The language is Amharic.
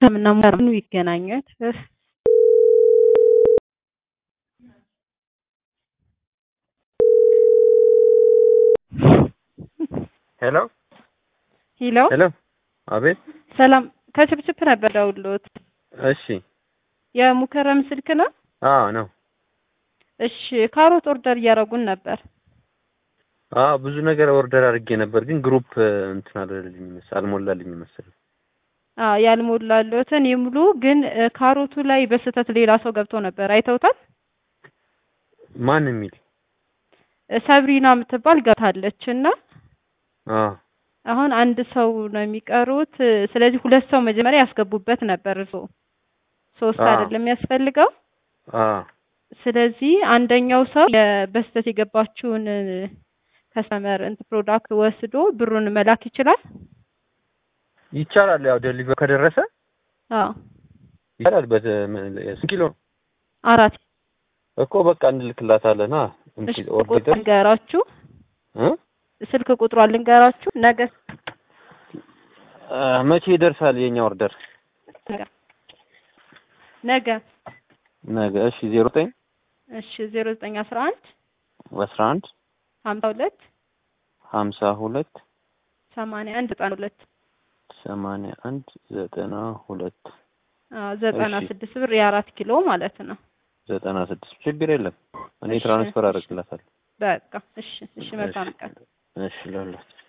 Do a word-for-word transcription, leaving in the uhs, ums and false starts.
ሰላምና ሙከራኑ ይገናኛል። ሄሎ ሄሎ ሄሎ አቤት ሰላም ከችፕችፕ ነበር ደውሎት። እሺ የሙከረም ስልክ ነው? አዎ ነው። እሺ ካሮት ኦርደር እያደረጉን ነበር። አዎ ብዙ ነገር ኦርደር አድርጌ ነበር ግን ግሩፕ እንትን አደረልኝ መሰለኝ አልሞላልኝ መሰለኝ። አዎ ያልሞላልዎትን ይሙሉ። ግን ካሮቱ ላይ በስተት ሌላ ሰው ገብቶ ነበር። አይተውታል? ማን የሚል ሰብሪና የምትባል ገብታለችና አዎ አሁን አንድ ሰው ነው የሚቀሩት። ስለዚህ ሁለት ሰው መጀመሪያ ያስገቡበት ነበር። እርሶ ሶስት አይደለም የሚያስፈልገው? አዎ ስለዚህ አንደኛው ሰው በስተት የገባችውን ከስተመር እንት ፕሮዳክት ወስዶ ብሩን መላክ ይችላል? ይቻላል። ያው ዴሊቨር ከደረሰ አዎ ይቻላል። በስንት ኪሎ አራት እኮ በቃ እንልክላታለን። አ እሺ ኦርደር ልንገራችሁ እ ስልክ ቁጥሯን ልንገራችሁ። ነገ መቼ ይደርሳል የኛ ኦርደር? ነገ ነገ እሺ ዜሮ ዘጠኝ እሺ ዜሮ ዘጠኝ አስራ አንድ አስራ አንድ ሀምሳ ሁለት ሀምሳ ሁለት ሰማንያ አንድ ዘጠና ሁለት ሰማንያ አንድ ዘጠና ሁለት አዎ ዘጠና ስድስት ብር የአራት ኪሎ ማለት ነው። ዘጠና ስድስት ችግር የለም። እኔ ትራንስፈር አደርግላታለሁ። በቃ እሺ እሺ መልካም ቀን። እሺ ለሁላችሁ